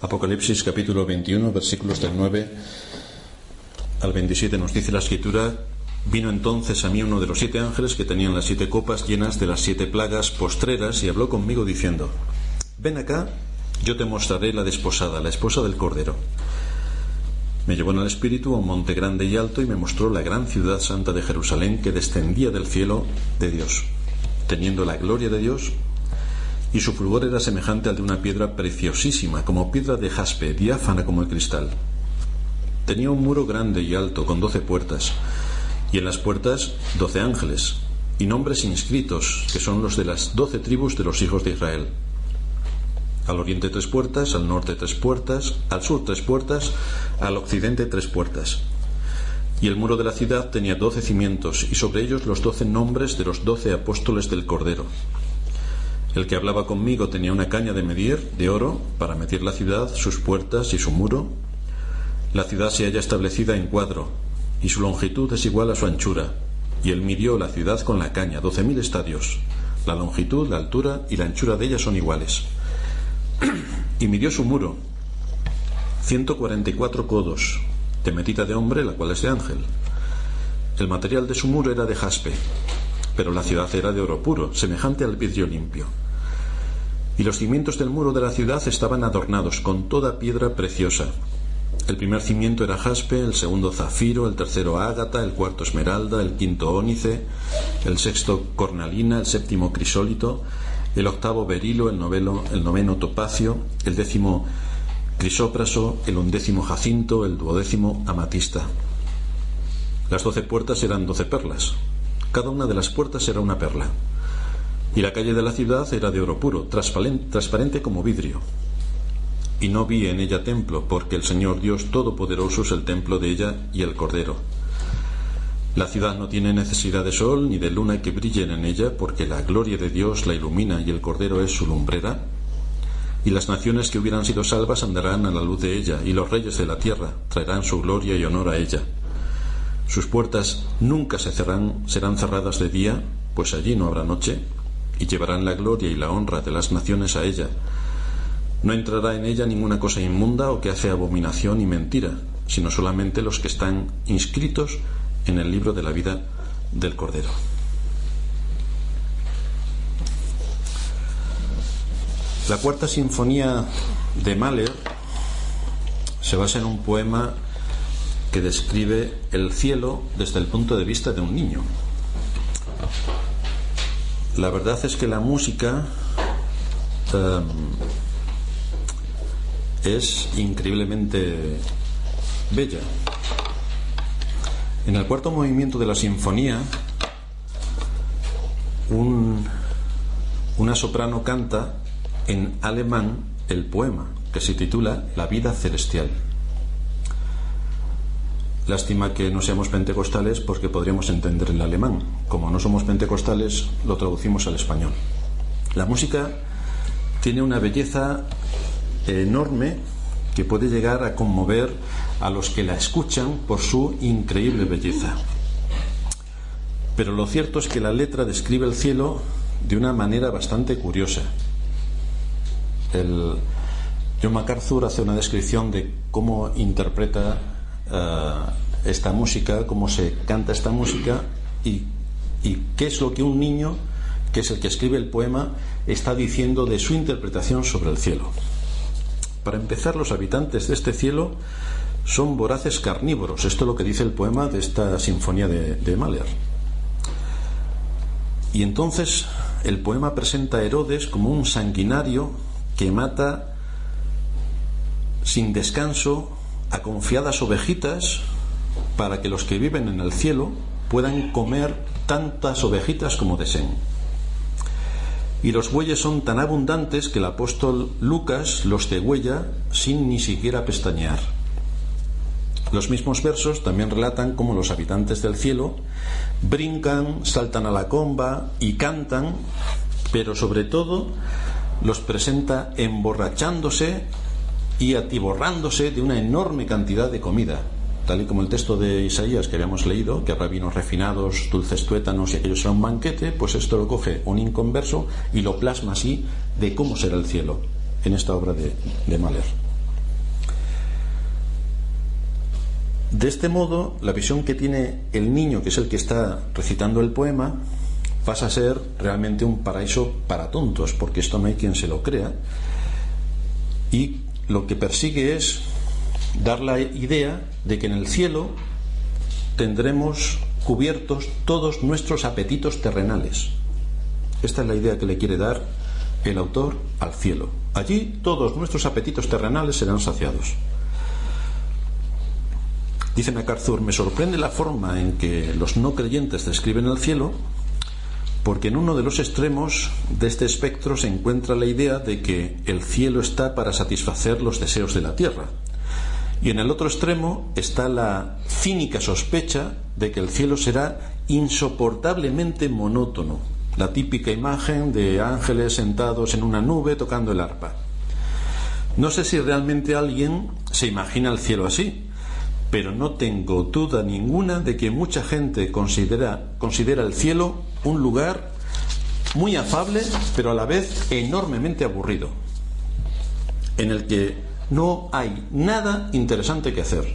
Apocalipsis capítulo 21, versículos del 9 al 27 nos dice la Escritura: vino entonces a mí uno de los 7 ángeles que tenían las 7 copas llenas de las 7 plagas postreras, y habló conmigo diciendo: ven acá, yo te mostraré la desposada, la esposa del Cordero. Me llevó en el Espíritu a un monte grande y alto, y me mostró la gran ciudad santa de Jerusalén, que descendía del cielo de Dios, teniendo la gloria de Dios, y su fulgor era semejante al de una piedra preciosísima, como piedra de jaspe, diáfana como el cristal. Tenía un muro grande y alto, con 12 puertas, y en las puertas 12 ángeles, y nombres inscritos, que son los de las 12 tribus de los hijos de Israel. Al oriente 3 puertas, al norte 3 puertas, al sur 3 puertas, al occidente 3 puertas. Y el muro de la ciudad tenía 12 cimientos, y sobre ellos los 12 nombres de los 12 apóstoles del Cordero. El que hablaba conmigo tenía una caña de medir, de oro, para medir la ciudad, sus puertas y su muro. La ciudad se halla establecida en cuadro, y su longitud es igual a su anchura. Y él midió la ciudad con la caña, 12.000 estadios. La longitud, la altura y la anchura de ella son iguales. Y midió su muro, 144 codos, de medida de hombre, la cual es de ángel. El material de su muro era de jaspe, pero la ciudad era de oro puro, semejante al vidrio limpio. Y los cimientos del muro de la ciudad estaban adornados con toda piedra preciosa. El primer cimiento era jaspe, el segundo zafiro, el tercero ágata, el cuarto esmeralda, el quinto ónice, el sexto cornalina, el séptimo crisólito, el octavo berilo, el noveno topacio, el 10º crisópraso, el 11º jacinto, el 12º amatista. Las 12 puertas eran 12 perlas. Cada una de las puertas era una perla. Y la calle de la ciudad era de oro puro, transparente como vidrio. Y no vi en ella templo, porque el Señor Dios Todopoderoso es el templo de ella y el Cordero. La ciudad no tiene necesidad de sol ni de luna que brillen en ella, porque la gloria de Dios la ilumina y el Cordero es su lumbrera. Y las naciones que hubieran sido salvas andarán a la luz de ella, y los reyes de la tierra traerán su gloria y honor a ella. Sus puertas nunca serán cerradas de día, pues allí no habrá noche, y llevarán la gloria y la honra de las naciones a ella. No entrará en ella ninguna cosa inmunda o que hace abominación y mentira, sino solamente los que están inscritos en el libro de la vida del Cordero. La cuarta sinfonía de Mahler se basa en un poema que describe el cielo desde el punto de vista de un niño. La verdad es que la música es increíblemente bella. En el cuarto movimiento de la sinfonía, una soprano canta en alemán el poema, que se titula La vida celestial. Lástima que no seamos pentecostales, porque podríamos entender el alemán. Como no somos pentecostales, lo traducimos al español. La música tiene una belleza enorme que puede llegar a conmover a los que la escuchan por su increíble belleza. Pero lo cierto es que la letra describe el cielo de una manera bastante curiosa. John MacArthur hace una descripción de cómo interpreta esta música, cómo se canta esta música y qué es lo que un niño, que es el que escribe el poema, está diciendo de su interpretación sobre el cielo. Para empezar, los habitantes de este cielo son voraces carnívoros. Esto es lo que dice el poema de esta sinfonía de Mahler. Y entonces el poema presenta a Herodes como un sanguinario que mata sin descanso a confiadas ovejitas para que los que viven en el cielo puedan comer tantas ovejitas como deseen. Y los bueyes son tan abundantes que el apóstol Lucas los degüella sin ni siquiera pestañear. Los mismos versos también relatan cómo los habitantes del cielo brincan, saltan a la comba y cantan, pero sobre todo los presenta emborrachándose y atiborrándose de una enorme cantidad de comida, tal y como el texto de Isaías que habíamos leído, que habrá vinos refinados, dulces tuétanos y aquello será un banquete. Pues esto lo coge un inconverso y lo plasma así de cómo será el cielo en esta obra de Mahler. De este modo, la visión que tiene el niño, que es el que está recitando el poema, pasa a ser realmente un paraíso para tontos, porque esto no hay quien se lo crea, y lo que persigue es dar la idea de que en el cielo tendremos cubiertos todos nuestros apetitos terrenales. Esta es la idea que le quiere dar el autor al cielo. Allí todos nuestros apetitos terrenales serán saciados. Dice MacArthur: me sorprende la forma en que los no creyentes describen el cielo, porque en uno de los extremos de este espectro se encuentra la idea de que el cielo está para satisfacer los deseos de la tierra, y en el otro extremo está la cínica sospecha de que el cielo será insoportablemente monótono, la típica imagen de ángeles sentados en una nube tocando el arpa. No sé si realmente alguien se imagina el cielo así, pero no tengo duda ninguna de que mucha gente considera el cielo un lugar muy afable, pero a la vez enormemente aburrido, en el que no hay nada interesante que hacer.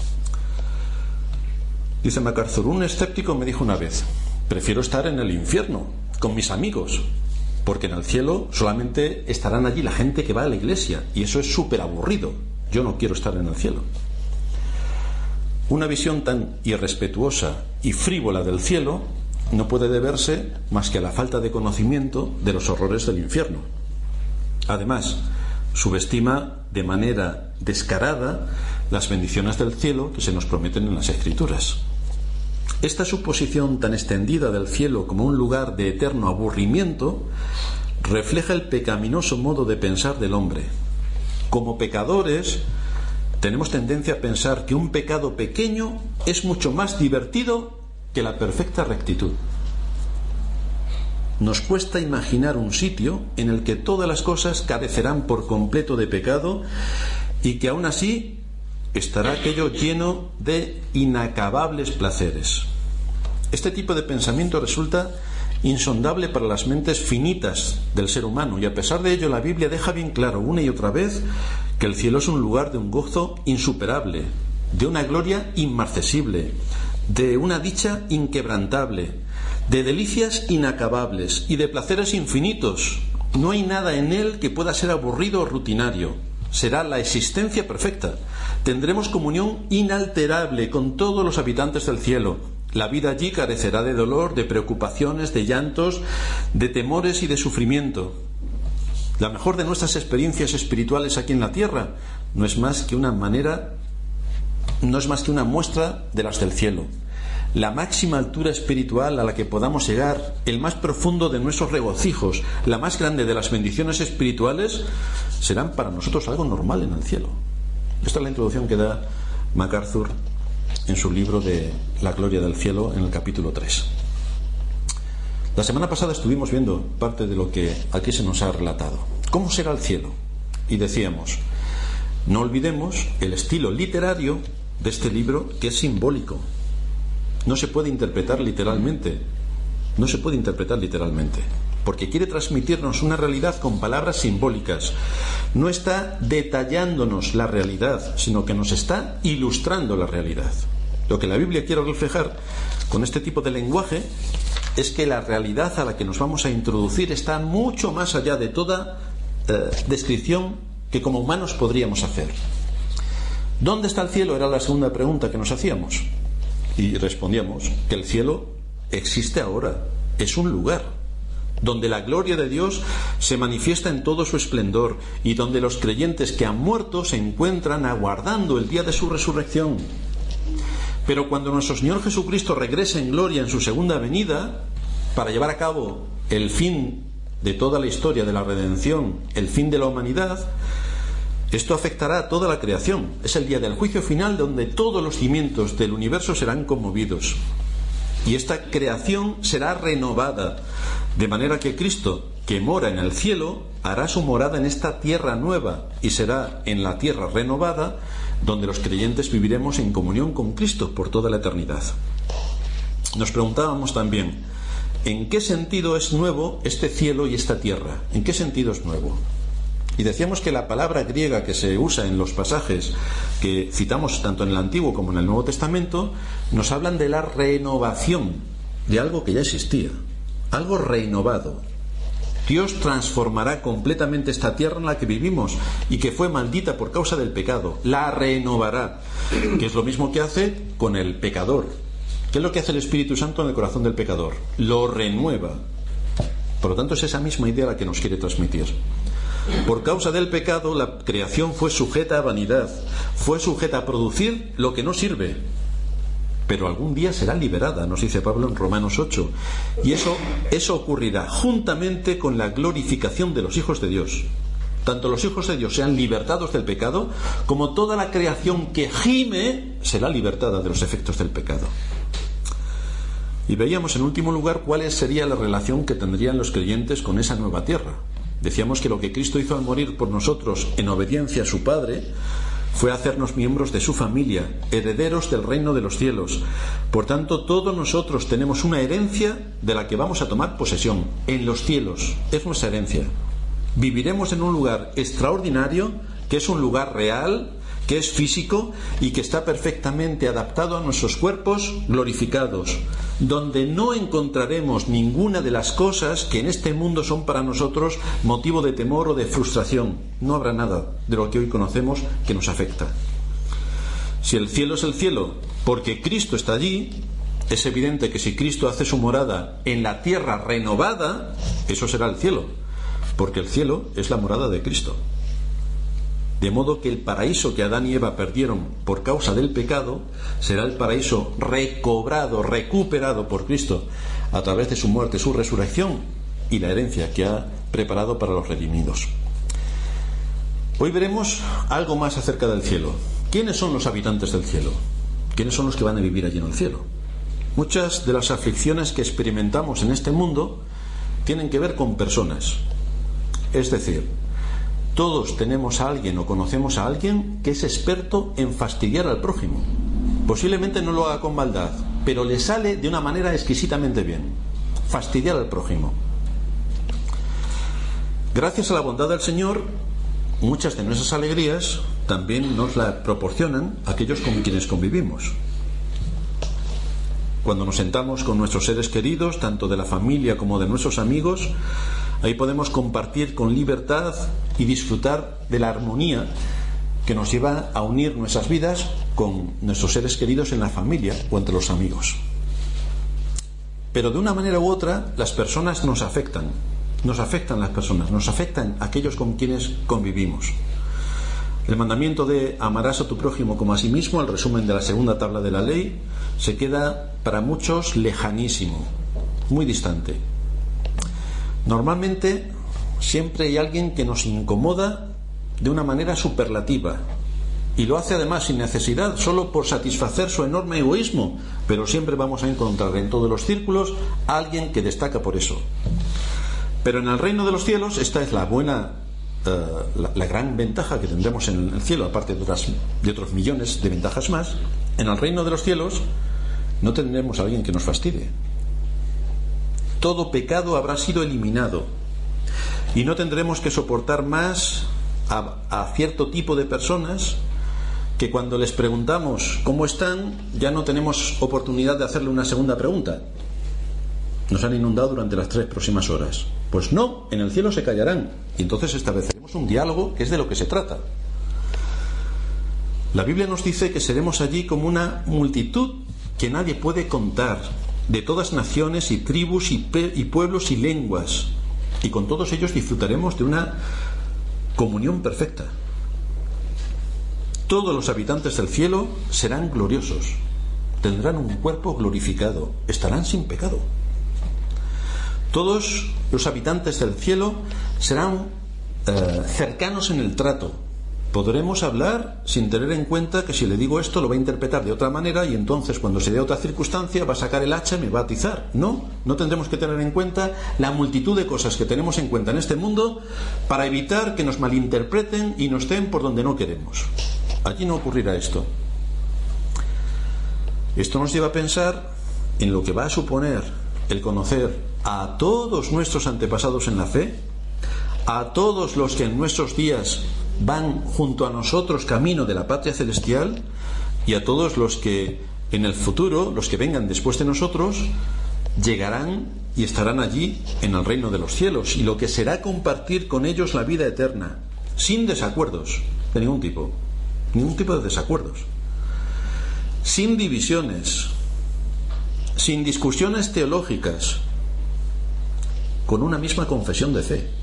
Dice MacArthur: un escéptico me dijo una vez: prefiero estar en el infierno con mis amigos, porque en el cielo solamente estarán allí la gente que va a la iglesia, y eso es súper aburrido. Yo no quiero estar en el cielo. Una visión tan irrespetuosa y frívola del cielo no puede deberse más que a la falta de conocimiento de los horrores del infierno. Además, subestima de manera descarada las bendiciones del cielo que se nos prometen en las Escrituras. Esta suposición tan extendida del cielo como un lugar de eterno aburrimiento refleja el pecaminoso modo de pensar del hombre. Como pecadores, tenemos tendencia a pensar que un pecado pequeño es mucho más divertido que la perfecta rectitud. Nos cuesta imaginar un sitio en el que todas las cosas carecerán por completo de pecado y que aún así estará aquello lleno de inacabables placeres. Este tipo de pensamiento resulta insondable para las mentes finitas del ser humano, y a pesar de ello la Biblia deja bien claro una y otra vez que el cielo es un lugar de un gozo insuperable, de una gloria inmarcesible, de una dicha inquebrantable, de delicias inacabables y de placeres infinitos. No hay nada en él que pueda ser aburrido o rutinario. Será la existencia perfecta. Tendremos comunión inalterable con todos los habitantes del cielo. La vida allí carecerá de dolor, de preocupaciones, de llantos, de temores y de sufrimiento. La mejor de nuestras experiencias espirituales aquí en la tierra no es más que una muestra de las del cielo. La máxima altura espiritual a la que podamos llegar, el más profundo de nuestros regocijos, la más grande de las bendiciones espirituales, serán para nosotros algo normal en el cielo. Esta es la introducción que da MacArthur en su libro de La gloria del cielo, en el capítulo 3. La semana pasada estuvimos viendo parte de lo que aquí se nos ha relatado. ¿Cómo será el cielo? Y decíamos, no olvidemos el estilo literario de este libro, que es simbólico. No se puede interpretar literalmente. No se puede interpretar literalmente, porque quiere transmitirnos una realidad con palabras simbólicas. No está detallándonos la realidad, sino que nos está ilustrando la realidad. Lo que la Biblia quiere reflejar con este tipo de lenguaje es que la realidad a la que nos vamos a introducir está mucho más allá de toda descripción que como humanos podríamos hacer. ¿Dónde está el cielo? Era la segunda pregunta que nos hacíamos. Y respondíamos que el cielo existe ahora, es un lugar donde la gloria de Dios se manifiesta en todo su esplendor y donde los creyentes que han muerto se encuentran aguardando el día de su resurrección. Pero cuando nuestro Señor Jesucristo regrese en gloria en su segunda venida para llevar a cabo el fin de toda la historia de la redención, el fin de la humanidad, esto afectará a toda la creación. Es el día del juicio final, donde todos los cimientos del universo serán conmovidos. Y esta creación será renovada, de manera que Cristo, que mora en el cielo, hará su morada en esta tierra nueva, y será en la tierra renovada donde los creyentes viviremos en comunión con Cristo por toda la eternidad. Nos preguntábamos también, ¿en qué sentido es nuevo este cielo y esta tierra? ¿En qué sentido es nuevo? Y decíamos que la palabra griega que se usa en los pasajes que citamos tanto en el Antiguo como en el Nuevo Testamento nos hablan de la renovación de algo que ya existía, algo renovado. Dios transformará completamente esta tierra en la que vivimos y que fue maldita por causa del pecado. La renovará, que es lo mismo que hace con el pecador. ¿Qué es lo que hace el Espíritu Santo en el corazón del pecador? Lo renueva. Por lo tanto, es esa misma idea la que nos quiere transmitir. Por causa del pecado, la creación fue sujeta a vanidad, fue sujeta a producir lo que no sirve, pero algún día será liberada, nos dice Pablo en Romanos 8, y eso ocurrirá juntamente con la glorificación de los hijos de Dios. Tanto los hijos de Dios sean libertados del pecado, como toda la creación que gime será libertada de los efectos del pecado. Y veíamos en último lugar cuál sería la relación que tendrían los creyentes con esa nueva tierra. Decíamos que lo que Cristo hizo al morir por nosotros en obediencia a su Padre fue hacernos miembros de su familia, herederos del reino de los cielos. Por tanto, todos nosotros tenemos una herencia de la que vamos a tomar posesión en los cielos. Es nuestra herencia. Viviremos en un lugar extraordinario, que es un lugar real, que es físico y que está perfectamente adaptado a nuestros cuerpos glorificados, donde no encontraremos ninguna de las cosas que en este mundo son para nosotros motivo de temor o de frustración. No habrá nada de lo que hoy conocemos que nos afecta. Si el cielo es el cielo porque Cristo está allí, es evidente que si Cristo hace su morada en la tierra renovada, eso será el cielo, porque el cielo es la morada de Cristo. De modo que el paraíso que Adán y Eva perdieron por causa del pecado será el paraíso recobrado, recuperado por Cristo a través de su muerte, su resurrección y la herencia que ha preparado para los redimidos. Hoy veremos algo más acerca del cielo. ¿Quiénes son los habitantes del cielo? ¿Quiénes son los que van a vivir allí en el cielo? Muchas de las aflicciones que experimentamos en este mundo tienen que ver con personas. Es decir, todos tenemos a alguien o conocemos a alguien que es experto en fastidiar al prójimo. Posiblemente no lo haga con maldad, pero le sale de una manera exquisitamente bien. Fastidiar al prójimo. Gracias a la bondad del Señor, muchas de nuestras alegrías también nos las proporcionan aquellos con quienes convivimos. Cuando nos sentamos con nuestros seres queridos, tanto de la familia como de nuestros amigos, ahí podemos compartir con libertad y disfrutar de la armonía que nos lleva a unir nuestras vidas con nuestros seres queridos en la familia o entre los amigos. Pero de una manera u otra, las personas nos afectan las personas, nos afectan aquellos con quienes convivimos. El mandamiento de amarás a tu prójimo como a sí mismo, el resumen de la segunda tabla de la ley, se queda para muchos lejanísimo, muy distante. Normalmente siempre hay alguien que nos incomoda de una manera superlativa y lo hace además sin necesidad, solo por satisfacer su enorme egoísmo, pero siempre vamos a encontrar en todos los círculos a alguien que destaca por eso. Pero en el reino de los cielos esta es la gran ventaja que tendremos en el cielo, aparte de otros millones de ventajas más. En el reino de los cielos no tendremos a alguien que nos fastidie. Todo pecado habrá sido eliminado y no tendremos que soportar más a cierto tipo de personas que cuando les preguntamos cómo están ya no tenemos oportunidad de hacerle una segunda pregunta. Nos han inundado durante las 3 próximas horas. Pues no, en el cielo se callarán y entonces estableceremos un diálogo, que es de lo que se trata. La Biblia nos dice que seremos allí como una multitud que nadie puede contar, de todas naciones y tribus y pueblos y lenguas, y con todos ellos disfrutaremos de una comunión perfecta. Todos los habitantes del cielo serán gloriosos, tendrán un cuerpo glorificado, estarán sin pecado. Todos los habitantes del cielo serán cercanos en el trato. Podremos hablar sin tener en cuenta que si le digo esto lo va a interpretar de otra manera y entonces cuando se dé otra circunstancia va a sacar el hacha y me va a atizar. No tendremos que tener en cuenta la multitud de cosas que tenemos en cuenta en este mundo para evitar que nos malinterpreten y nos den por donde no queremos. Allí no ocurrirá esto. Esto nos lleva a pensar en lo que va a suponer el conocer a todos nuestros antepasados en la fe, a todos los que en nuestros días van junto a nosotros camino de la patria celestial, y a todos los que en el futuro, los que vengan después de nosotros, llegarán y estarán allí en el reino de los cielos, y lo que será compartir con ellos la vida eterna, sin desacuerdos de ningún tipo de desacuerdos, sin divisiones, sin discusiones teológicas, con una misma confesión de fe,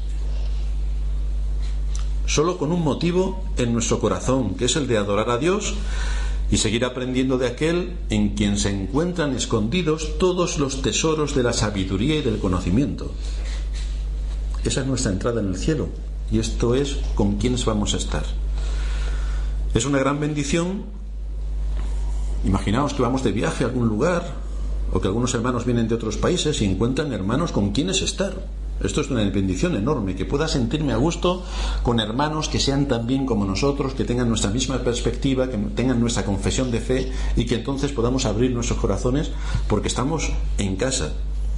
solo con un motivo en nuestro corazón, que es el de adorar a Dios y seguir aprendiendo de aquel en quien se encuentran escondidos todos los tesoros de la sabiduría y del conocimiento. Esa es nuestra entrada en el cielo, y esto es con quienes vamos a estar. Es una gran bendición. Imaginaos que vamos de viaje a algún lugar, o que algunos hermanos vienen de otros países y encuentran hermanos con quienes estar. Esto es una bendición enorme, que pueda sentirme a gusto con hermanos que sean también como nosotros, que tengan nuestra misma perspectiva, que tengan nuestra confesión de fe, y que entonces podamos abrir nuestros corazones porque estamos en casa.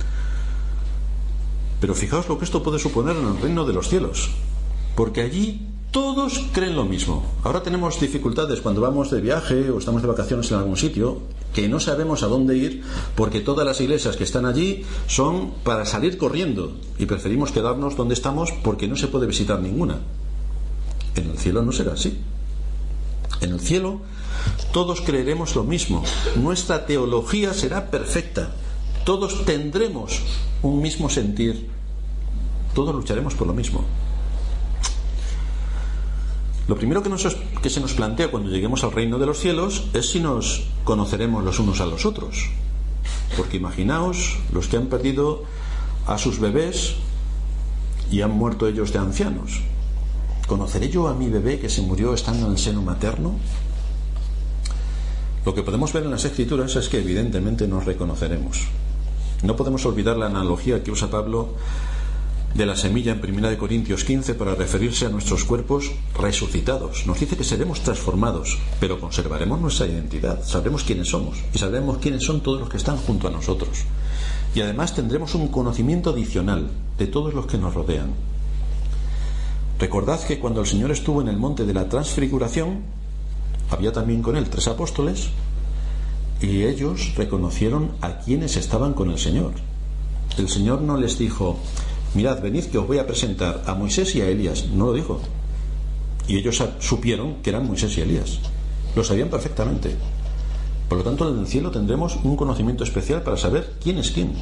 Pero fijaos lo que esto puede suponer en el reino de los cielos, porque allí todos creen lo mismo. Ahora tenemos dificultades cuando vamos de viaje o estamos de vacaciones en algún sitio, que no sabemos a dónde ir, porque todas las iglesias que están allí son para salir corriendo, y preferimos quedarnos donde estamos porque no se puede visitar ninguna. En el cielo no será así. En el cielo todos creeremos lo mismo, nuestra teología será perfecta, todos tendremos un mismo sentir, todos lucharemos por lo mismo. Lo primero que se nos plantea cuando lleguemos al reino de los cielos es si nos conoceremos los unos a los otros. Porque imaginaos los que han perdido a sus bebés y han muerto ellos de ancianos. ¿Conoceré yo a mi bebé que se murió estando en el seno materno? Lo que podemos ver en las Escrituras es que evidentemente nos reconoceremos. No podemos olvidar la analogía que usa Pablo de la semilla en 1 Corintios 15 para referirse a nuestros cuerpos resucitados. Nos dice que seremos transformados, pero conservaremos nuestra identidad, sabremos quiénes somos y sabremos quiénes son todos los que están junto a nosotros, y además tendremos un conocimiento adicional de todos los que nos rodean. Recordad que cuando el Señor estuvo en el monte de la transfiguración, había también con él 3 apóstoles, y ellos reconocieron a quienes estaban con el Señor. El Señor no les dijo: mirad, venid que os voy a presentar a Moisés y a Elías. No lo dijo. Y ellos supieron que eran Moisés y Elías. Lo sabían perfectamente. Por lo tanto, en el cielo tendremos un conocimiento especial para saber quién es quién.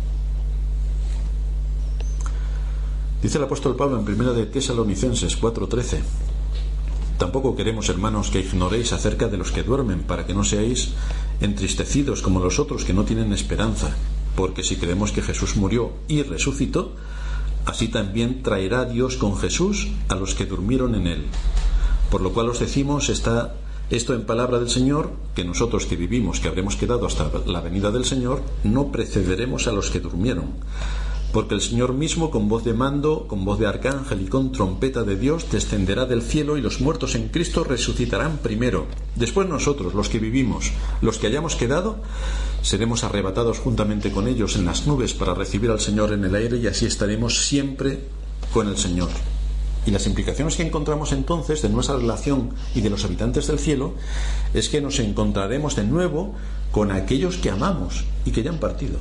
Dice el apóstol Pablo en 1 de Tesalonicenses 4:13: tampoco queremos, hermanos, que ignoréis acerca de los que duermen, para que no seáis entristecidos como los otros que no tienen esperanza. Porque si creemos que Jesús murió y resucitó, así también traerá Dios con Jesús a los que durmieron en él. Por lo cual os decimos esto en palabra del Señor, que nosotros que vivimos, que habremos quedado hasta la venida del Señor, no precederemos a los que durmieron. Porque el Señor mismo, con voz de mando, con voz de arcángel y con trompeta de Dios, descenderá del cielo, y los muertos en Cristo resucitarán primero. Después nosotros, los que vivimos, los que hayamos quedado, seremos arrebatados juntamente con ellos en las nubes para recibir al Señor en el aire, y así estaremos siempre con el Señor. Y las implicaciones que encontramos entonces de nuestra relación y de los habitantes del cielo es que nos encontraremos de nuevo con aquellos que amamos y que ya han partido.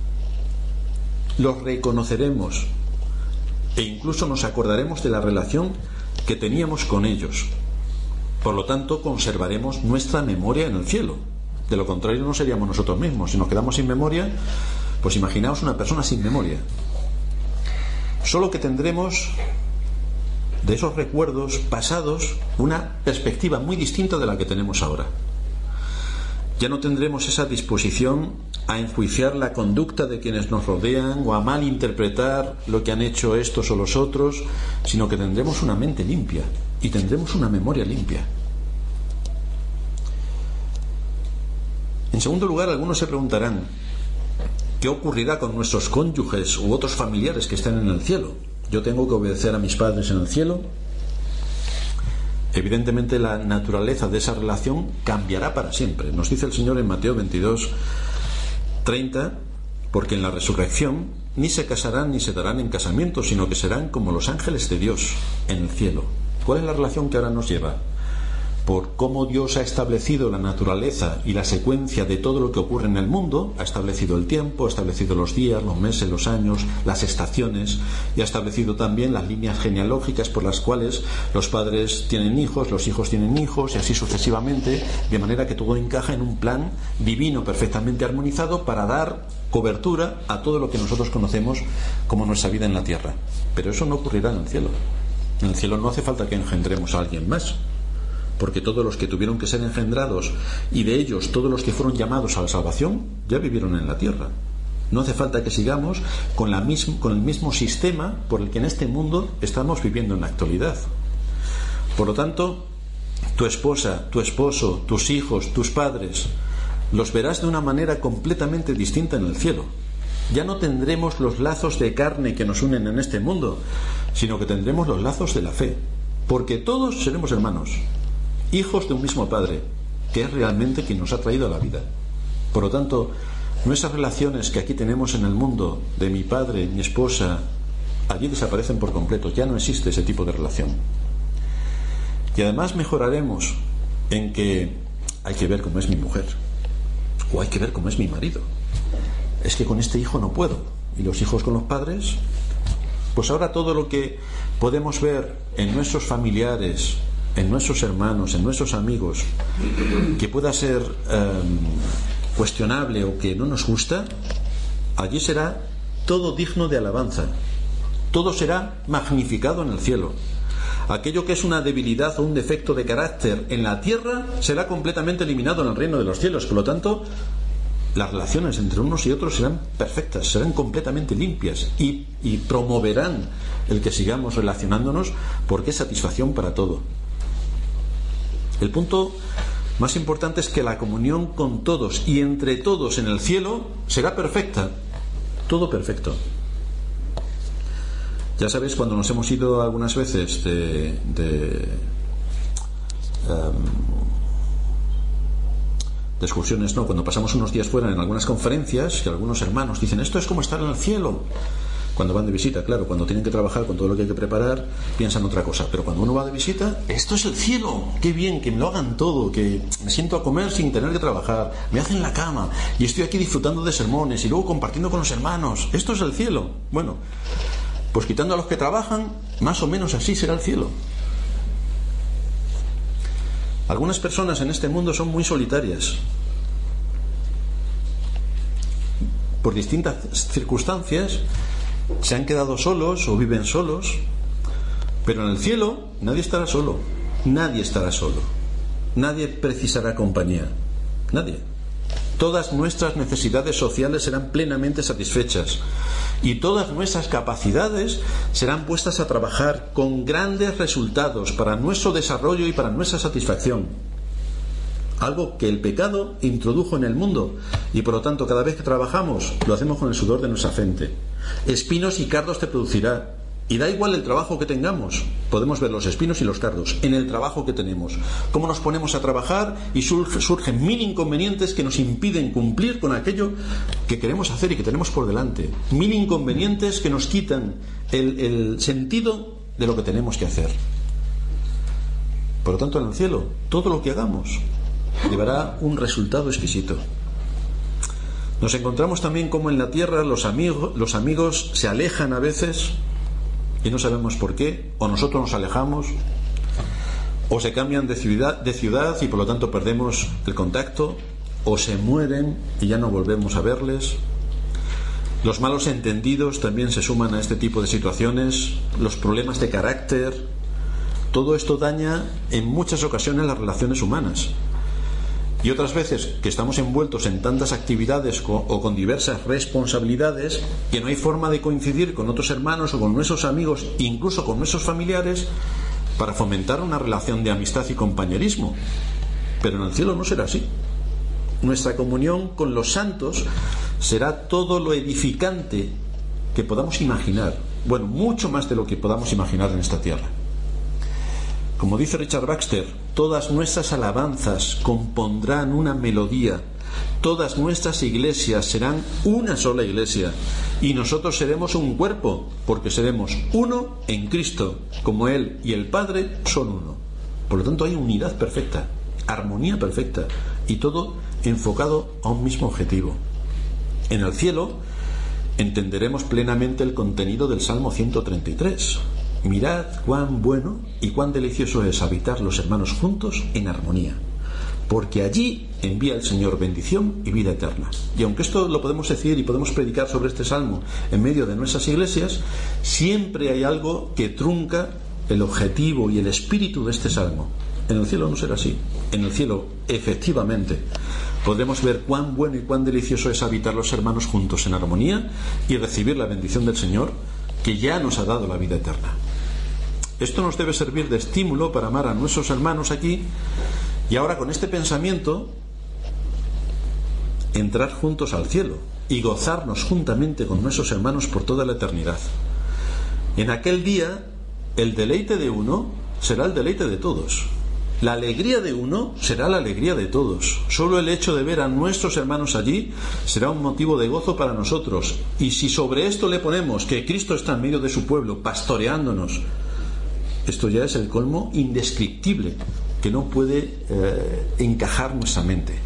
Los reconoceremos e incluso nos acordaremos de la relación que teníamos con ellos. Por lo tanto, conservaremos nuestra memoria en el cielo. De lo contrario, no seríamos nosotros mismos. Si nos quedamos sin memoria, pues imaginaos una persona sin memoria. Solo que tendremos de esos recuerdos pasados una perspectiva muy distinta de la que tenemos ahora. Ya no tendremos esa disposición a enjuiciar la conducta de quienes nos rodean o a malinterpretar lo que han hecho estos o los otros, sino que tendremos una mente limpia y tendremos una memoria limpia. En segundo lugar, algunos se preguntarán: ¿qué ocurrirá con nuestros cónyuges u otros familiares que estén en el cielo? ¿Yo tengo que obedecer a mis padres en el cielo? Evidentemente la naturaleza de esa relación cambiará para siempre. Nos dice el Señor en Mateo 22:30: porque en la resurrección ni se casarán ni se darán en casamiento, sino que serán como los ángeles de Dios en el cielo. ¿Cuál es la relación que ahora nos lleva? Por cómo Dios ha establecido la naturaleza y la secuencia de todo lo que ocurre en el mundo, ha establecido el tiempo, ha establecido los días, los meses, los años, las estaciones, y ha establecido también las líneas genealógicas por las cuales los padres tienen hijos, los hijos tienen hijos, y así sucesivamente, de manera que todo encaja en un plan divino perfectamente armonizado para dar cobertura a todo lo que nosotros conocemos como nuestra vida en la tierra. Pero eso no ocurrirá en el cielo. En el cielo no hace falta que engendremos a alguien más, porque todos los que tuvieron que ser engendrados, y de ellos todos los que fueron llamados a la salvación, ya vivieron en la tierra. No hace falta que sigamos con el mismo sistema por el que en este mundo estamos viviendo en la actualidad. Por lo tanto, tu esposa, tu esposo, tus hijos, tus padres, los verás de una manera completamente distinta en el cielo. Ya no tendremos los lazos de carne que nos unen en este mundo, sino que tendremos los lazos de la fe, porque todos seremos hermanos, hijos de un mismo Padre, que es realmente quien nos ha traído a la vida. Por lo tanto, nuestras relaciones que aquí tenemos en el mundo, de mi padre, mi esposa, allí desaparecen por completo. Ya no existe ese tipo de relación. Y además mejoraremos en que hay que ver cómo es mi mujer, o hay que ver cómo es mi marido. Es que con este hijo no puedo, y los hijos con los padres. Pues ahora todo lo que podemos ver en nuestros familiares, en nuestros hermanos, en nuestros amigos, que pueda ser cuestionable o que no nos gusta, allí será todo digno de alabanza. Todo será magnificado en el cielo. Aquello que es una debilidad o un defecto de carácter en la tierra será completamente eliminado en el reino de los cielos. Por lo tanto, las relaciones entre unos y otros serán perfectas, serán completamente limpias y promoverán el que sigamos relacionándonos, porque es satisfacción para todo. El punto más importante es que la comunión con todos y entre todos en el cielo será perfecta, todo perfecto. Ya sabéis, cuando nos hemos ido algunas veces de excursiones, no, cuando pasamos unos días fuera en algunas conferencias, que algunos hermanos dicen, esto es como estar en el cielo. Cuando van de visita, claro, cuando tienen que trabajar con todo lo que hay que preparar, piensan otra cosa. Pero cuando uno va de visita, esto es el cielo, qué bien, que me lo hagan todo, que me siento a comer sin tener que trabajar, me hacen la cama y estoy aquí disfrutando de sermones y luego compartiendo con los hermanos. Esto es el cielo. Bueno, pues quitando a los que trabajan, más o menos así será el cielo. Algunas personas en este mundo son muy solitarias. Por distintas circunstancias se han quedado solos o viven solos, pero en el cielo nadie estará solo, nadie estará solo, nadie precisará compañía, nadie. Todas nuestras necesidades sociales serán plenamente satisfechas y todas nuestras capacidades serán puestas a trabajar con grandes resultados para nuestro desarrollo y para nuestra satisfacción. Algo que el pecado introdujo en el mundo, y por lo tanto cada vez que trabajamos lo hacemos con el sudor de nuestra frente. Espinos y cardos te producirá, y da igual el trabajo que tengamos, podemos ver los espinos y los cardos en el trabajo que tenemos. Cómo nos ponemos a trabajar y surgen mil inconvenientes que nos impiden cumplir con aquello que queremos hacer y que tenemos por delante. Mil inconvenientes que nos quitan el sentido de lo que tenemos que hacer. Por lo tanto, en el cielo, todo lo que hagamos llevará un resultado exquisito. Nos encontramos también como en la tierra los amigos se alejan a veces y no sabemos por qué, o nosotros nos alejamos, o se cambian de ciudad y por lo tanto perdemos el contacto, o se mueren y ya no volvemos a verles. Los malos entendidos también se suman a este tipo de situaciones, los problemas de carácter. Todo esto daña en muchas ocasiones las relaciones humanas. Y otras veces que estamos envueltos en tantas actividades o con diversas responsabilidades que no hay forma de coincidir con otros hermanos o con nuestros amigos, incluso con nuestros familiares, para fomentar una relación de amistad y compañerismo. Pero en el cielo no será así. Nuestra comunión con los santos será todo lo edificante que podamos imaginar. Bueno, mucho más de lo que podamos imaginar en esta tierra. Como dice Richard Baxter, todas nuestras alabanzas compondrán una melodía todas nuestras iglesias serán una sola iglesia y nosotros seremos un cuerpo, porque seremos uno en Cristo, como Él y el Padre son uno. Por lo tanto hay unidad perfecta, armonía perfecta y todo enfocado a un mismo objetivo. En el cielo entenderemos plenamente el contenido del Salmo 133. Mirad cuán bueno y cuán delicioso es habitar los hermanos juntos en armonía, porque allí envía el Señor bendición y vida eterna. Y aunque esto lo podemos decir y podemos predicar sobre este salmo en medio de nuestras iglesias, siempre hay algo que trunca el objetivo y el espíritu de este salmo. En el cielo no será así. En el cielo, efectivamente, podremos ver cuán bueno y cuán delicioso es habitar los hermanos juntos en armonía y recibir la bendición del Señor, que ya nos ha dado la vida eterna. Esto nos debe servir de estímulo para amar a nuestros hermanos aquí. Y ahora, con este pensamiento, entrar juntos al cielo y gozarnos juntamente con nuestros hermanos por toda la eternidad. En aquel día, el deleite de uno será el deleite de todos. La alegría de uno será la alegría de todos. Solo el hecho de ver a nuestros hermanos allí será un motivo de gozo para nosotros. Y si sobre esto le ponemos que Cristo está en medio de su pueblo, pastoreándonos, esto ya es el colmo indescriptible que no puede encajar nuestra mente.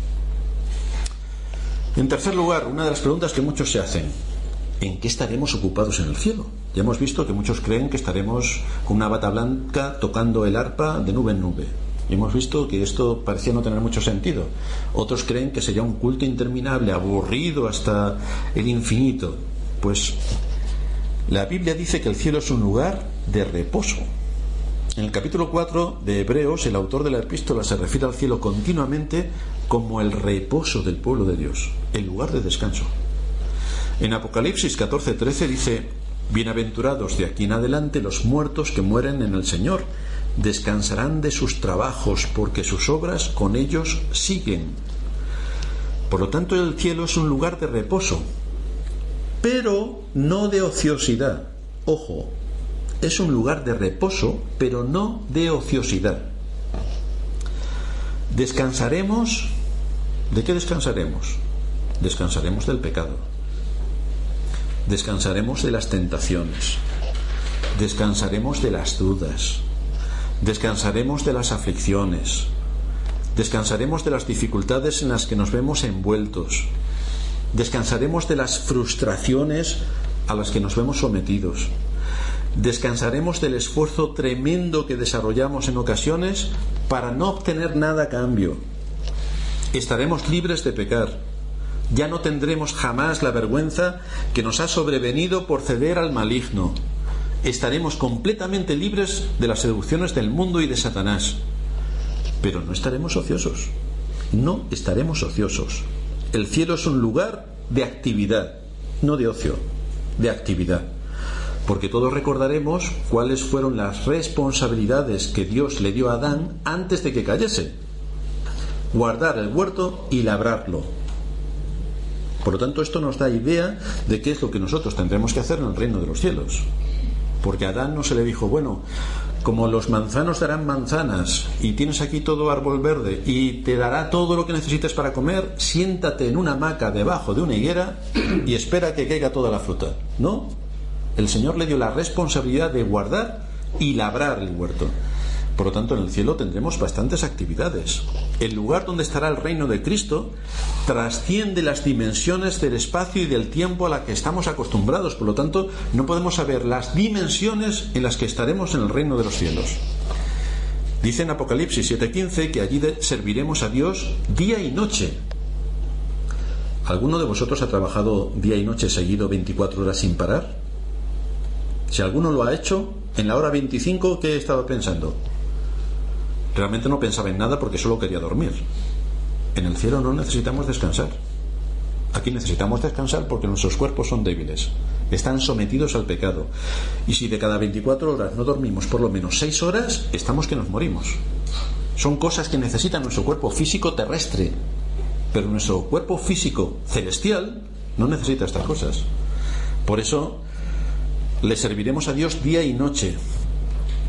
En tercer lugar, una de las preguntas que muchos se hacen: ¿en qué estaremos ocupados en el cielo? Ya hemos visto que muchos creen que estaremos con una bata blanca tocando el arpa de nube en nube. Y hemos visto que esto parecía no tener mucho sentido. Otros creen que sería un culto interminable, aburrido hasta el infinito. Pues la Biblia dice que el cielo es un lugar de reposo. En el capítulo 4 de Hebreos, el autor de la epístola se refiere al cielo continuamente como el reposo del pueblo de Dios, el lugar de descanso. En Apocalipsis 14:13 dice: bienaventurados de aquí en adelante los muertos que mueren en el Señor, descansarán de sus trabajos, porque sus obras con ellos siguen. Por lo tanto, el cielo es un lugar de reposo, pero no de ociosidad. Ojo, es un lugar de reposo, pero no de ociosidad. Descansaremos. ¿De qué descansaremos? Descansaremos del pecado. Descansaremos de las tentaciones. Descansaremos de las dudas. Descansaremos de las aflicciones. Descansaremos de las dificultades en las que nos vemos envueltos. Descansaremos de las frustraciones a las que nos vemos sometidos. Descansaremos del esfuerzo tremendo que desarrollamos en ocasiones para no obtener nada a cambio. Estaremos libres de pecar. Ya no tendremos jamás la vergüenza que nos ha sobrevenido por ceder al maligno. Estaremos completamente libres de las seducciones del mundo y de Satanás. Pero no estaremos ociosos. No estaremos ociosos. El cielo es un lugar de actividad, no de ocio, de actividad. Porque todos recordaremos cuáles fueron las responsabilidades que Dios le dio a Adán antes de que cayese: guardar el huerto y labrarlo. Por lo tanto, esto nos da idea de qué es lo que nosotros tendremos que hacer en el reino de los cielos. Porque a Adán no se le dijo: bueno, como los manzanos darán manzanas y tienes aquí todo árbol verde y te dará todo lo que necesites para comer, siéntate en una hamaca debajo de una higuera y espera que caiga toda la fruta. No. El Señor le dio la responsabilidad de guardar y labrar el huerto. Por lo tanto, en el cielo tendremos bastantes actividades. El lugar donde estará el reino de Cristo trasciende las dimensiones del espacio y del tiempo a la que estamos acostumbrados. Por lo tanto, no podemos saber las dimensiones en las que estaremos en el reino de los cielos. Dice en Apocalipsis 7:15 que allí serviremos a Dios día y noche. ¿Alguno de vosotros ha trabajado día y noche seguido 24 horas sin parar? Si alguno lo ha hecho, en la hora 25, ¿qué estaba pensando? Realmente no pensaba en nada porque solo quería dormir. En el cielo no necesitamos descansar. Aquí necesitamos descansar porque nuestros cuerpos son débiles, están sometidos al pecado. Y si de cada 24 horas no dormimos por lo menos 6 horas, estamos que nos morimos. Son cosas que necesita nuestro cuerpo físico terrestre, pero nuestro cuerpo físico celestial no necesita estas cosas. Por eso le serviremos a Dios día y noche.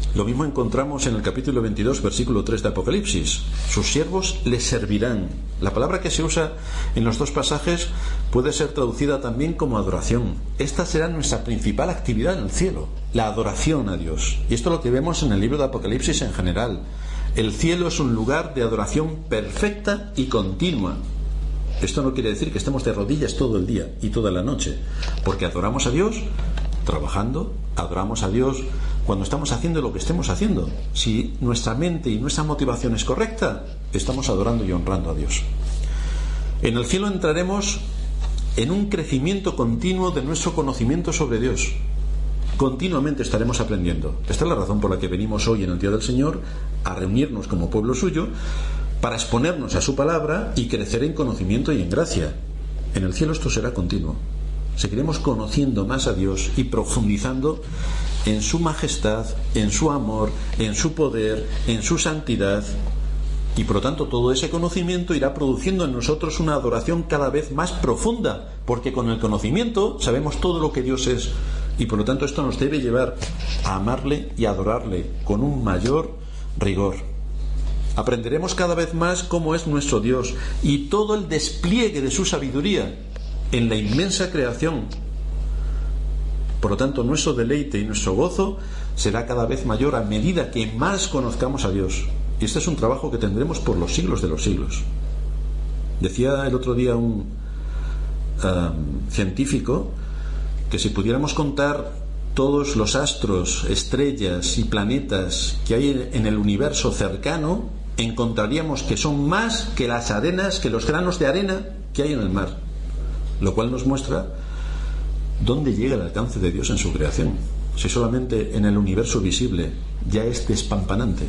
Lo mismo encontramos en el capítulo 22, versículo 3 de Apocalipsis. Sus siervos les servirán. La palabra que se usa en los dos pasajes puede ser traducida también como adoración. Esta será nuestra principal actividad en el cielo, la adoración a Dios. Y esto es lo que vemos en el libro de Apocalipsis en general. El cielo es un lugar de adoración perfecta y continua. Esto no quiere decir que estemos de rodillas todo el día y toda la noche, porque adoramos a Dios trabajando, adoramos a Dios cuando estamos haciendo lo que estemos haciendo. Si nuestra mente y nuestra motivación es correcta, estamos adorando y honrando a Dios. En el cielo entraremos en un crecimiento continuo de nuestro conocimiento sobre Dios. Continuamente estaremos aprendiendo. Esta es la razón por la que venimos hoy en el Día del Señor a reunirnos como pueblo suyo para exponernos a su palabra y crecer en conocimiento y en gracia. En el cielo esto será continuo. Seguiremos conociendo más a Dios y profundizando en su majestad, en su amor, en su poder, en su santidad, y por lo tanto todo ese conocimiento irá produciendo en nosotros una adoración cada vez más profunda, porque con el conocimiento sabemos todo lo que Dios es, y por lo tanto esto nos debe llevar a amarle y adorarle con un mayor rigor. Aprenderemos cada vez más cómo es nuestro Dios y todo el despliegue de su sabiduría en la inmensa creación. Por lo tanto, nuestro deleite y nuestro gozo será cada vez mayor a medida que más conozcamos a Dios. Y este es un trabajo que tendremos por los siglos de los siglos. Decía el otro día un científico que si pudiéramos contar todos los astros, estrellas y planetas que hay en el universo cercano, encontraríamos que son más que las arenas, que los granos de arena que hay en el mar. Lo cual nos muestra dónde llega el alcance de Dios en su creación. Si solamente en el universo visible ya es despampanante.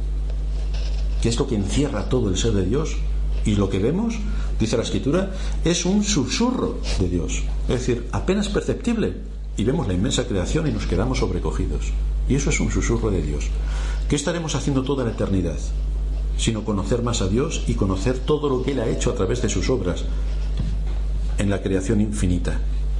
¿Qué es lo que encierra todo el ser de Dios? Y lo que vemos, dice la Escritura, es un susurro de Dios. Es decir, apenas perceptible. Y vemos la inmensa creación y nos quedamos sobrecogidos. Y eso es un susurro de Dios. ¿Qué estaremos haciendo toda la eternidad? Sino conocer más a Dios y conocer todo lo que Él ha hecho a través de sus obras en la creación infinita.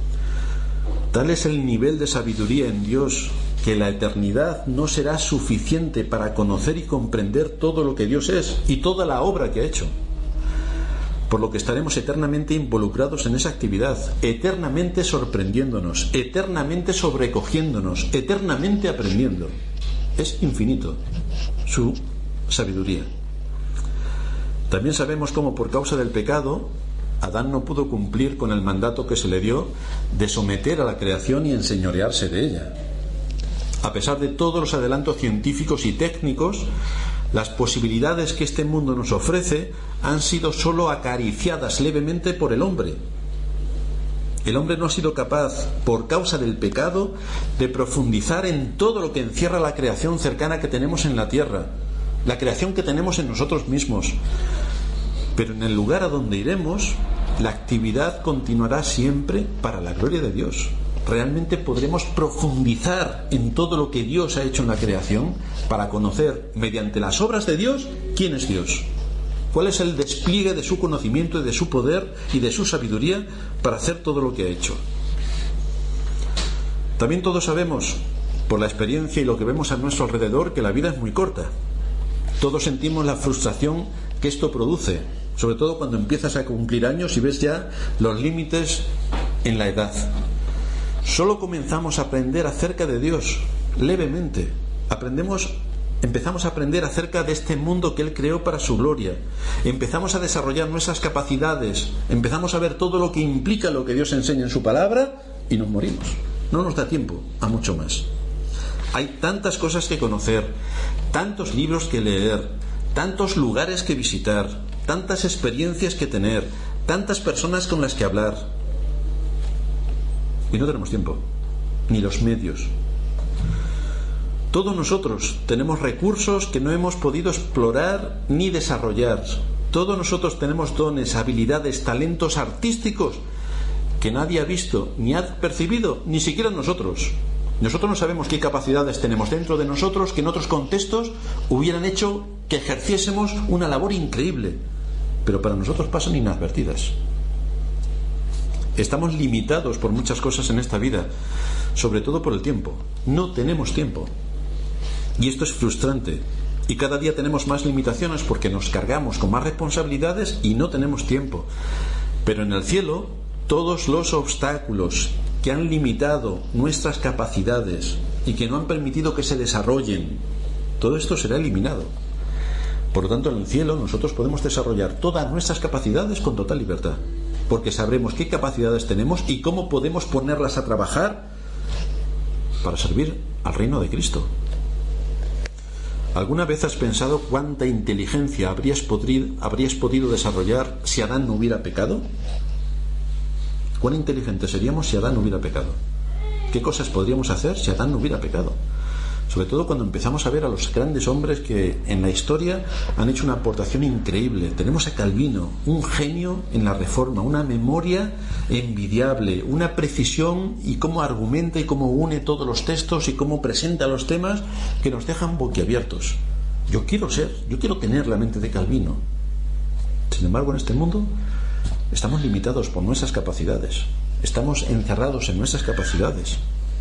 Tal es el nivel de sabiduría en Dios que la eternidad no será suficiente para conocer y comprender todo lo que Dios es y toda la obra que ha hecho. Por lo que estaremos eternamente involucrados en esa actividad, eternamente sorprendiéndonos, eternamente sobrecogiéndonos, eternamente aprendiendo. Es infinito su sabiduría. También sabemos cómo por causa del pecado Adán no pudo cumplir con el mandato que se le dio de someter a la creación y enseñorearse de ella. A pesar de todos los adelantos científicos y técnicos, las posibilidades que este mundo nos ofrece han sido solo acariciadas levemente por el hombre. El hombre no ha sido capaz, por causa del pecado, de profundizar en todo lo que encierra la creación cercana que tenemos en la tierra, la creación que tenemos en nosotros mismos. Pero en el lugar a donde iremos, la actividad continuará siempre para la gloria de Dios. Realmente podremos profundizar en todo lo que Dios ha hecho en la creación para conocer, mediante las obras de Dios, quién es Dios. Cuál es el despliegue de su conocimiento y de su poder y de su sabiduría para hacer todo lo que ha hecho. También todos sabemos, por la experiencia y lo que vemos a nuestro alrededor, que la vida es muy corta. Todos sentimos la frustración que esto produce, sobre todo cuando empiezas a cumplir años y ves ya los límites en la edad. Solo comenzamos a aprender acerca de Dios levemente. Empezamos a aprender acerca de este mundo que Él creó para su gloria. Empezamos a desarrollar nuestras capacidades. Empezamos a ver todo lo que implica lo que Dios enseña en su palabra y nos morimos. No nos da tiempo a mucho más. Hay tantas cosas que conocer, tantos libros que leer, tantos lugares que visitar, tantas experiencias que tener, tantas personas con las que hablar. Y no tenemos tiempo, ni los medios. Todos nosotros tenemos recursos que no hemos podido explorar ni desarrollar. Todos nosotros tenemos dones, habilidades, talentos artísticos que nadie ha visto ni ha percibido, ni siquiera nosotros. Nosotros no sabemos qué capacidades tenemos dentro de nosotros que en otros contextos hubieran hecho que ejerciésemos una labor increíble, pero para nosotros pasan inadvertidas. Estamos limitados por muchas cosas en esta vida, sobre todo por el tiempo. No tenemos tiempo. Y esto es frustrante. Y cada día tenemos más limitaciones porque nos cargamos con más responsabilidades y no tenemos tiempo. Pero en el cielo, todos los obstáculos que han limitado nuestras capacidades y que no han permitido que se desarrollen, todo esto será eliminado. Por lo tanto, en el cielo nosotros podemos desarrollar todas nuestras capacidades con total libertad, porque sabremos qué capacidades tenemos y cómo podemos ponerlas a trabajar para servir al reino de Cristo. ¿Alguna vez has pensado cuánta inteligencia habrías podido desarrollar si Adán no hubiera pecado? ¿Cuán inteligentes seríamos si Adán no hubiera pecado? ¿Qué cosas podríamos hacer si Adán no hubiera pecado? Sobre todo cuando empezamos a ver a los grandes hombres que en la historia han hecho una aportación increíble. Tenemos a Calvino, un genio en la Reforma, una memoria envidiable, una precisión y cómo argumenta y cómo une todos los textos y cómo presenta los temas que nos dejan boquiabiertos. Yo quiero tener la mente de Calvino. Sin embargo, en este mundo estamos limitados por nuestras capacidades. Estamos encerrados en nuestras capacidades.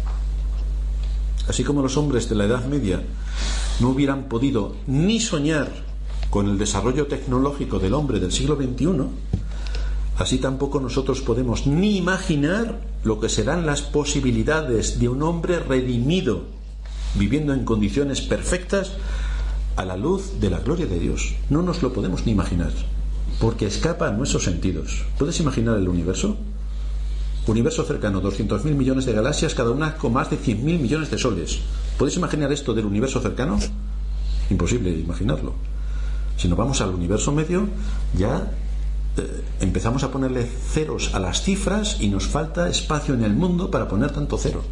Así como los hombres de la Edad Media no hubieran podido ni soñar con el desarrollo tecnológico del hombre del siglo XXI, así tampoco nosotros podemos ni imaginar lo que serán las posibilidades de un hombre redimido, viviendo en condiciones perfectas a la luz de la gloria de Dios. No nos lo podemos ni imaginar, porque escapa a nuestros sentidos. ¿Puedes imaginar el universo? Universo cercano, 200.000 millones de galaxias, cada una con más de 100.000 millones de soles. ¿Puedes imaginar esto del universo cercano? Imposible imaginarlo. Si nos vamos al universo medio, ya empezamos a ponerle ceros a las cifras y nos falta espacio en el mundo para poner tanto cero.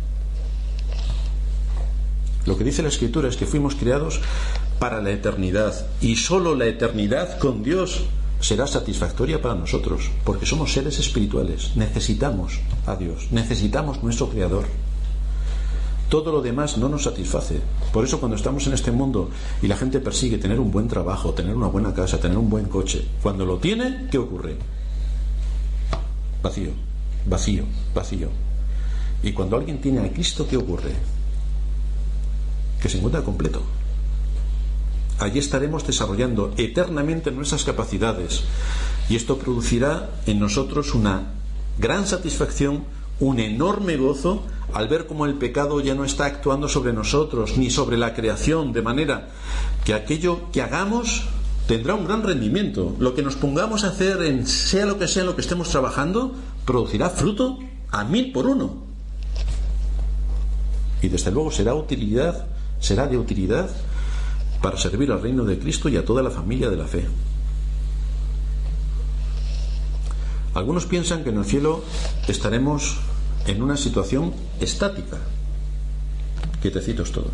Lo que dice la Escritura es que fuimos creados para la eternidad, y solo la eternidad con Dios será satisfactoria para nosotros, porque somos seres espirituales. Necesitamos a Dios, necesitamos nuestro Creador. Todo lo demás no nos satisface. Por eso cuando estamos en este mundo y la gente persigue tener un buen trabajo, tener una buena casa, tener un buen coche, cuando lo tiene, ¿qué ocurre? Vacío, vacío, vacío. Y cuando alguien tiene a Cristo, ¿qué ocurre? Que se encuentra completo. Allí estaremos desarrollando eternamente nuestras capacidades, y esto producirá en nosotros una gran satisfacción, un enorme gozo al ver cómo el pecado ya no está actuando sobre nosotros ni sobre la creación, de manera que aquello que hagamos tendrá un gran rendimiento. Lo que nos pongamos a hacer, sea lo que estemos trabajando, producirá fruto a 1000 por 1. Y desde luego será de utilidad para servir al reino de Cristo y a toda la familia de la fe. Algunos piensan que en el cielo estaremos en una situación estática, quietecitos todos.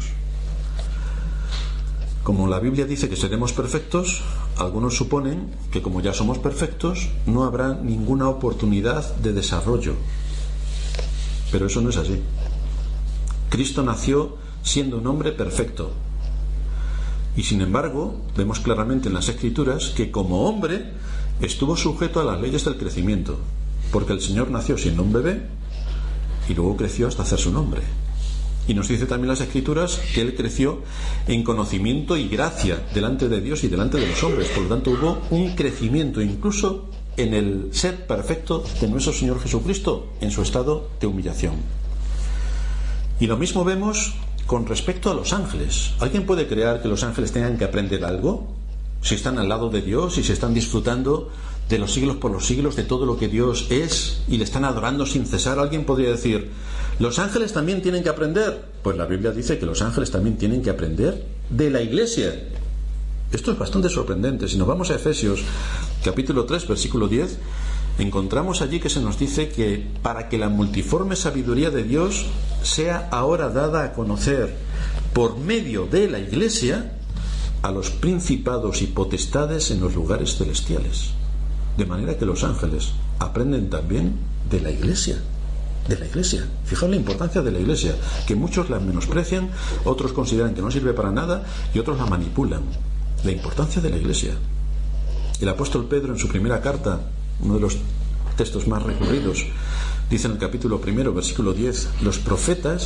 Como la Biblia dice que seremos perfectos, algunos suponen que como ya somos perfectos, no habrá ninguna oportunidad de desarrollo. Pero eso no es así. Cristo nació siendo un hombre perfecto. Y sin embargo, vemos claramente en las Escrituras que como hombre estuvo sujeto a las leyes del crecimiento, porque el Señor nació siendo un bebé y luego creció hasta hacerse un hombre. Y nos dice también las Escrituras que Él creció en conocimiento y gracia delante de Dios y delante de los hombres. Por lo tanto, hubo un crecimiento incluso en el ser perfecto de nuestro Señor Jesucristo en su estado de humillación. Y lo mismo vemos con respecto a los ángeles. ¿Alguien puede creer que los ángeles tengan que aprender algo? Si están al lado de Dios y se están disfrutando de los siglos por los siglos de todo lo que Dios es y le están adorando sin cesar, alguien podría decir, ¿los ángeles también tienen que aprender? Pues la Biblia dice que los ángeles también tienen que aprender de la Iglesia. Esto es bastante sorprendente. Si nos vamos a Efesios capítulo 3 versículo 10, encontramos allí que se nos dice que para que la multiforme sabiduría de Dios sea ahora dada a conocer por medio de la Iglesia a los principados y potestades en los lugares celestiales. De manera que los ángeles aprenden también de la Iglesia. De la Iglesia. Fijaos la importancia de la Iglesia, que muchos la menosprecian, otros consideran que no sirve para nada y otros la manipulan. La importancia de la Iglesia. El apóstol Pedro, en su primera carta, uno de los textos más recurridos, dice en el capítulo 1, versículo 10, los profetas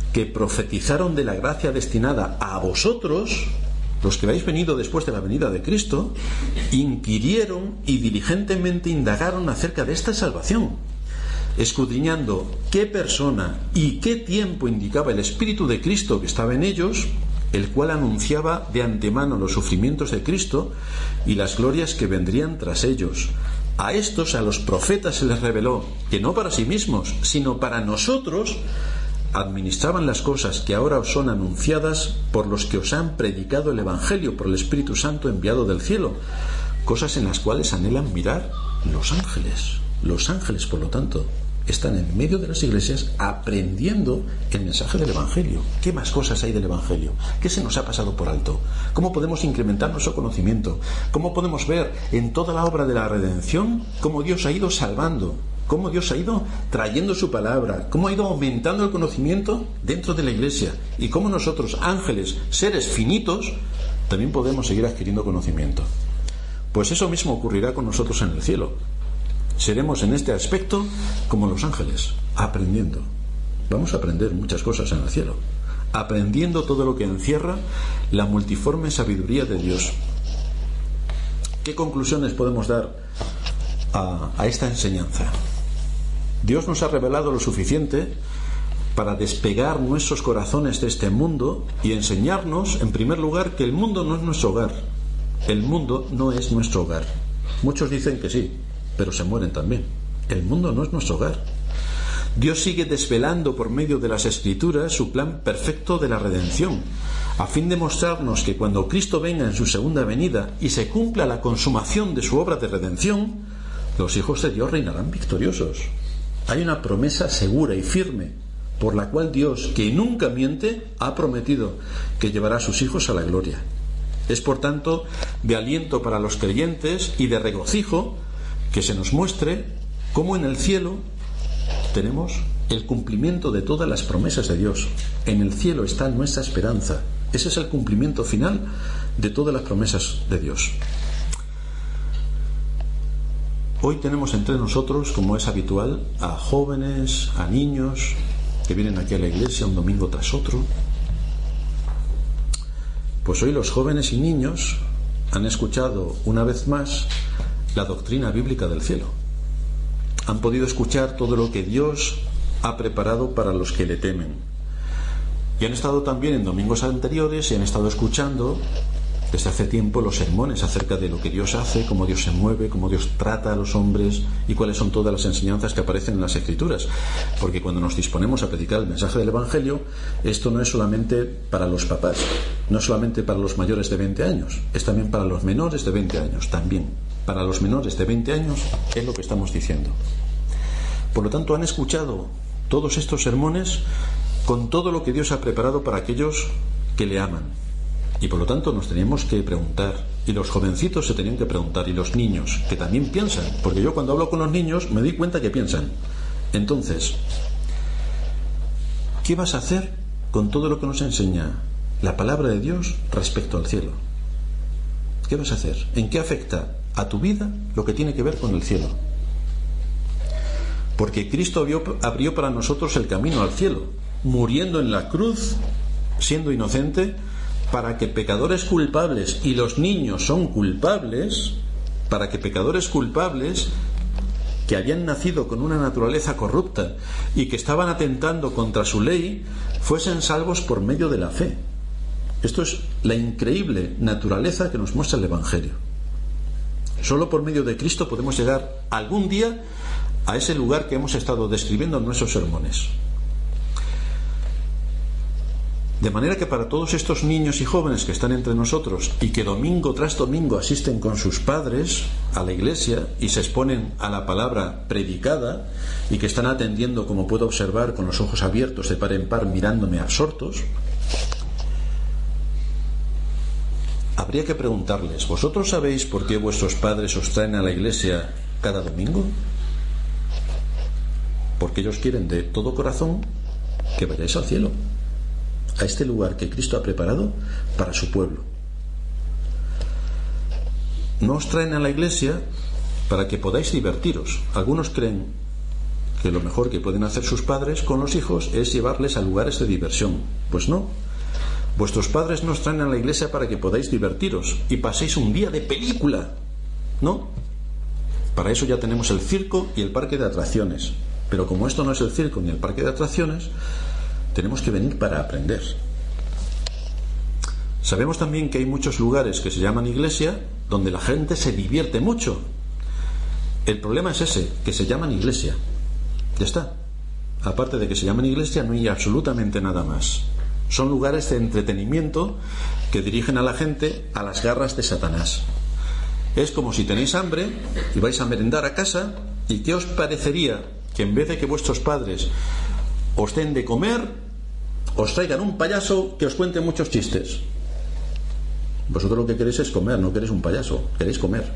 que profetizaron de la gracia destinada a vosotros, los que habéis venido después de la venida de Cristo, inquirieron y diligentemente indagaron acerca de esta salvación, escudriñando qué persona y qué tiempo indicaba el Espíritu de Cristo que estaba en ellos, el cual anunciaba de antemano los sufrimientos de Cristo y las glorias que vendrían tras ellos. A estos, a los profetas, se les reveló que no para sí mismos, sino para nosotros, administraban las cosas que ahora os son anunciadas por los que os han predicado el Evangelio por el Espíritu Santo enviado del cielo, cosas en las cuales anhelan mirar los ángeles. Los ángeles, por lo tanto, están en medio de las iglesias aprendiendo el mensaje del Evangelio. ¿Qué más cosas hay del Evangelio? ¿Qué se nos ha pasado por alto? ¿Cómo podemos incrementar nuestro conocimiento? ¿Cómo podemos ver en toda la obra de la redención cómo Dios ha ido salvando? ¿Cómo Dios ha ido trayendo su palabra? ¿Cómo ha ido aumentando el conocimiento dentro de la iglesia? Y cómo nosotros, ángeles, seres finitos, también podemos seguir adquiriendo conocimiento. Pues eso mismo ocurrirá con nosotros en el cielo. Seremos en este aspecto como los ángeles, aprendiendo. Vamos a aprender muchas cosas en el cielo, aprendiendo todo lo que encierra la multiforme sabiduría de Dios. ¿Qué conclusiones podemos dar a esta enseñanza? Dios nos ha revelado lo suficiente para despegar nuestros corazones de este mundo y enseñarnos, en primer lugar, que el mundo no es nuestro hogar. El mundo no es nuestro hogar. Muchos dicen que sí, pero se mueren también. El mundo no es nuestro hogar. Dios sigue desvelando por medio de las Escrituras su plan perfecto de la redención, a fin de mostrarnos que cuando Cristo venga en su segunda venida y se cumpla la consumación de su obra de redención, los hijos de Dios reinarán victoriosos. Hay una promesa segura y firme por la cual Dios, que nunca miente, ha prometido que llevará a sus hijos a la gloria. Es por tanto de aliento para los creyentes y de regocijo que se nos muestre cómo en el cielo tenemos el cumplimiento de todas las promesas de Dios. En el cielo está nuestra esperanza. Ese es el cumplimiento final de todas las promesas de Dios. Hoy tenemos entre nosotros, como es habitual, a jóvenes, a niños que vienen aquí a la iglesia un domingo tras otro. Pues hoy los jóvenes y niños han escuchado una vez más la doctrina bíblica del cielo. Han podido escuchar todo lo que Dios ha preparado para los que le temen. Y han estado también en domingos anteriores y han estado escuchando desde hace tiempo los sermones acerca de lo que Dios hace, cómo Dios se mueve, cómo Dios trata a los hombres y cuáles son todas las enseñanzas que aparecen en las Escrituras. Porque cuando nos disponemos a predicar el mensaje del Evangelio, esto no es solamente para los papás, no es solamente para los mayores de 20 años, es también para los menores de 20 años, también. Para los menores de 20 años es lo que estamos diciendo. Por lo tanto, han escuchado todos estos sermones con todo lo que Dios ha preparado para aquellos que le aman. Y por lo tanto nos teníamos que preguntar, y los jovencitos se tenían que preguntar, y los niños, que también piensan, porque yo cuando hablo con los niños me doy cuenta que piensan. Entonces, ¿qué vas a hacer con todo lo que nos enseña la palabra de Dios respecto al cielo? ¿Qué vas a hacer? ¿En qué afecta a tu vida lo que tiene que ver con el cielo? Porque Cristo abrió para nosotros el camino al cielo, muriendo en la cruz, siendo inocente, para que pecadores culpables, y los niños son culpables, para que pecadores culpables que habían nacido con una naturaleza corrupta y que estaban atentando contra su ley, fuesen salvos por medio de la fe. Esto es la increíble naturaleza que nos muestra el Evangelio. Solo por medio de Cristo podemos llegar algún día a ese lugar que hemos estado describiendo en nuestros sermones. De manera que para todos estos niños y jóvenes que están entre nosotros y que domingo tras domingo asisten con sus padres a la iglesia y se exponen a la palabra predicada y que están atendiendo, como puedo observar, con los ojos abiertos de par en par, mirándome absortos, habría que preguntarles: ¿vosotros sabéis por qué vuestros padres os traen a la iglesia cada domingo? Porque ellos quieren de todo corazón que vayáis al cielo, a este lugar que Cristo ha preparado para su pueblo. No os traen a la iglesia para que podáis divertiros. Algunos creen que lo mejor que pueden hacer sus padres con los hijos es llevarles a lugares de diversión. Pues no. Vuestros padres nos traen a la iglesia para que podáis divertiros y paséis un día de película. ¿No? Para eso ya tenemos el circo y el parque de atracciones. Pero como esto no es el circo ni el parque de atracciones, tenemos que venir para aprender. Sabemos también que hay muchos lugares que se llaman iglesia donde la gente se divierte mucho. El problema es ese, que se llaman iglesia. Ya está. Aparte de que se llaman iglesia, no hay absolutamente nada más. Son lugares de entretenimiento que dirigen a la gente a las garras de Satanás. Es como si tenéis hambre y vais a merendar a casa, ¿y qué os parecería que en vez de que vuestros padres os den de comer, os traigan un payaso que os cuente muchos chistes? Vosotros lo que queréis es comer, no queréis un payaso, queréis comer.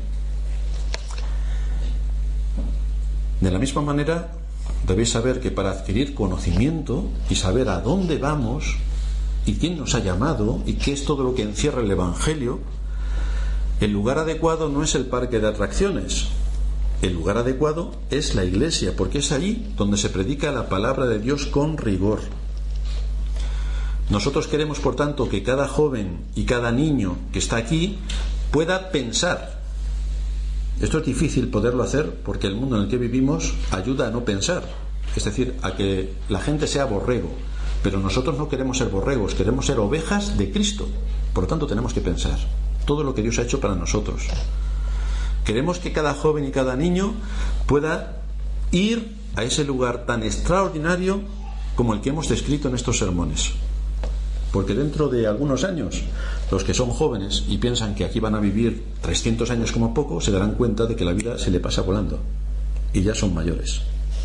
De la misma manera, debéis saber que para adquirir conocimiento y saber a dónde vamos y quién nos ha llamado y qué es todo lo que encierra el Evangelio, el lugar adecuado no es el parque de atracciones. El lugar adecuado es la iglesia, porque es allí donde se predica la palabra de Dios con rigor. Nosotros queremos, por tanto, que cada joven y cada niño que está aquí pueda pensar. Esto es difícil poderlo hacer porque el mundo en el que vivimos ayuda a no pensar, es decir, a que la gente sea borrego. Pero nosotros no queremos ser borregos, queremos ser ovejas de Cristo. Por lo tanto, tenemos que pensar todo lo que Dios ha hecho para nosotros. Queremos que cada joven y cada niño pueda ir a ese lugar tan extraordinario como el que hemos descrito en estos sermones. Porque dentro de algunos años, los que son jóvenes y piensan que aquí van a vivir 300 años como poco, se darán cuenta de que la vida se le pasa volando. Y ya son mayores.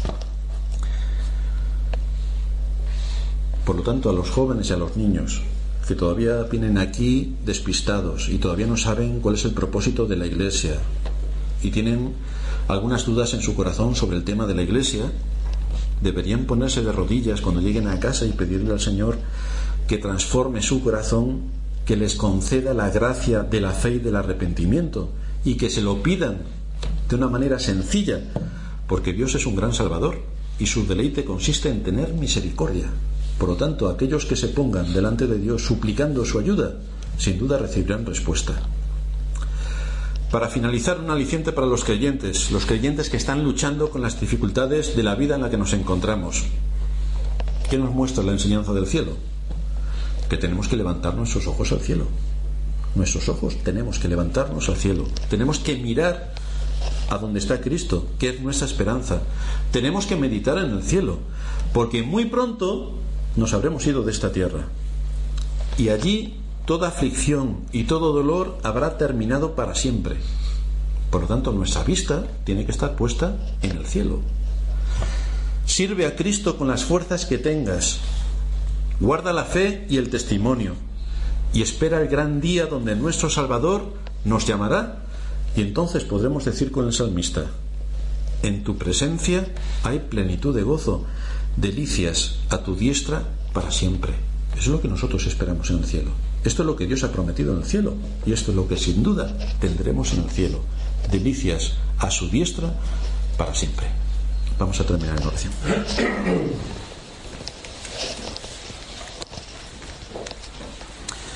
Por lo tanto, a los jóvenes y a los niños que todavía vienen aquí despistados y todavía no saben cuál es el propósito de la iglesia y tienen algunas dudas en su corazón sobre el tema de la iglesia, deberían ponerse de rodillas cuando lleguen a casa y pedirle al Señor que transforme su corazón, que les conceda la gracia de la fe y del arrepentimiento y que se lo pidan de una manera sencilla, porque Dios es un gran Salvador y su deleite consiste en tener misericordia. Por lo tanto, aquellos que se pongan delante de Dios suplicando su ayuda, sin duda recibirán respuesta. Para finalizar, un aliciente para los creyentes que están luchando con las dificultades de la vida en la que nos encontramos. ¿Qué nos muestra la enseñanza del cielo? Que tenemos que levantar nuestros ojos al cielo. Nuestros ojos tenemos que levantarnos al cielo. Tenemos que mirar a donde está Cristo, que es nuestra esperanza. Tenemos que meditar en el cielo, porque muy pronto nos habremos ido de esta tierra. Y allí toda aflicción y todo dolor habrá terminado para siempre. Por lo tanto, nuestra vista tiene que estar puesta en el cielo. Sirve a Cristo con las fuerzas que tengas. Guarda la fe y el testimonio. Y espera el gran día donde nuestro Salvador nos llamará. Y entonces podremos decir con el salmista: en tu presencia hay plenitud de gozo, delicias a tu diestra para siempre. Eso es lo que nosotros esperamos en el cielo. Esto es lo que Dios ha prometido en el cielo. Y esto es lo que sin duda tendremos en el cielo. Delicias a su diestra para siempre. Vamos a terminar en oración.